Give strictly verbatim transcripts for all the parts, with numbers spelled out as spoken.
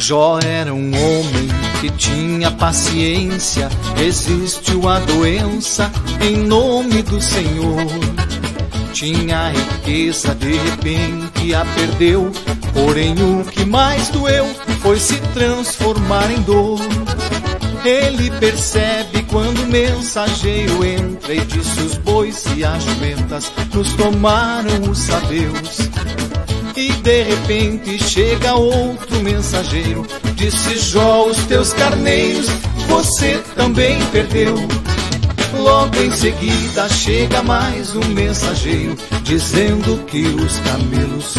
Jó era um homem que tinha paciência, resistiu à doença em nome do Senhor. Tinha riqueza, de repente a perdeu, porém o que mais doeu foi se transformar em dor. Ele percebe quando o mensageiro entra e disse: os bois e as jumentas nos tomaram os sabeus. E de repente chega outro mensageiro, disse: Jó, os teus carneiros você também perdeu. Logo em seguida chega mais um mensageiro, dizendo que os camelos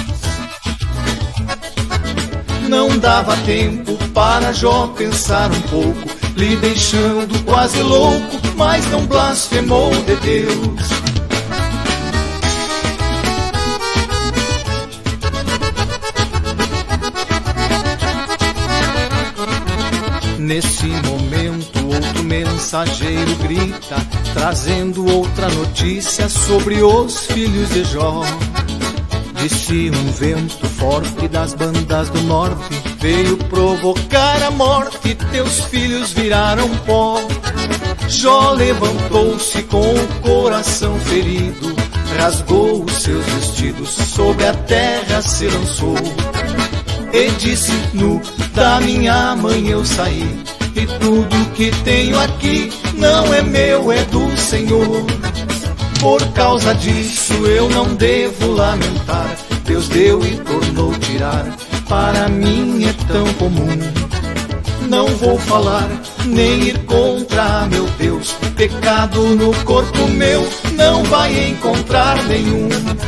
não dava tempo para Jó pensar um pouco, lhe deixando quase louco, mas não blasfemou de Deus. Nesse momento outro mensageiro grita, trazendo outra notícia sobre os filhos de Jó. Disse: um vento forte das bandas do norte veio provocar a morte, teus filhos viraram pó. Jó levantou-se com o coração ferido, rasgou os seus vestidos, sobre a terra se lançou. E disse: nu da minha mãe eu saí, e tudo que tenho aqui não é meu, é do Senhor. Por causa disso eu não devo lamentar, Deus deu e tornou tirar, para mim é tão comum. Não vou falar, nem ir contra meu Deus, pecado no corpo meu não vai encontrar nenhum.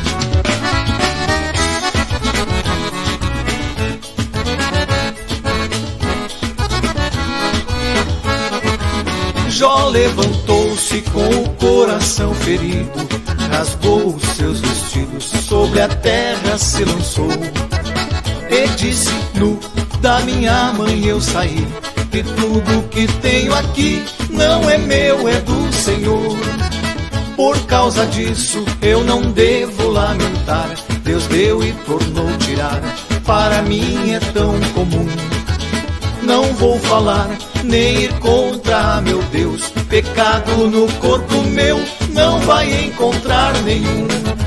Jó levantou-se com o coração ferido, rasgou os seus vestidos, sobre a terra se lançou. E disse: nu da minha mãe eu saí, e tudo que tenho aqui não é meu, é do Senhor. Por causa disso eu não devo lamentar, Deus deu e tornou tirar, para mim é tão comum. Não vou falar, nem ir contra meu Deus, pecado no corpo meu não vai encontrar nenhum.